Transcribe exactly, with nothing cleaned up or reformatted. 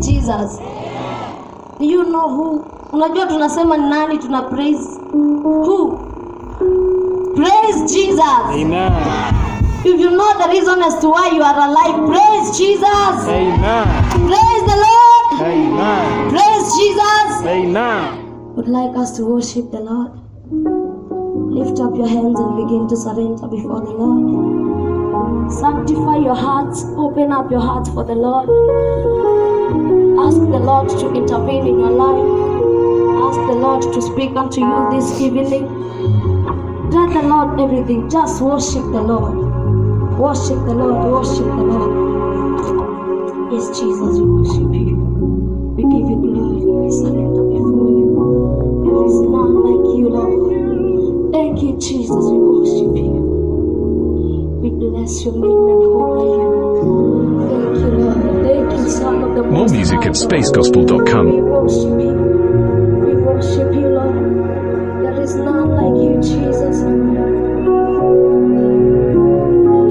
Jesus. Do you know who? Unajua tunasema ni nani tuna praise? Who? Praise Jesus. Amen. If you know the reason as to why you are alive, praise Jesus. Amen. Praise the Lord. Amen. Praise Jesus. Amen. Would like us to worship the Lord. Lift up your hands and begin to surrender before the Lord. Sanctify your hearts. Open up your hearts for the Lord. Ask the Lord to intervene in your life. Ask the Lord to speak unto you this evening. Tell the Lord everything. Just worship the Lord. Worship the Lord. Worship the Lord. Yes, Jesus, we worship you. We give you glory. We surrender before you. There is none like you, Lord. Thank you, Jesus. We worship you. We bless your name and honor you. Thank you, Lord. Thank you, Son of the Most High. More music at space gospel dot com. We worship you. We worship you, Lord. There is none like you, Jesus.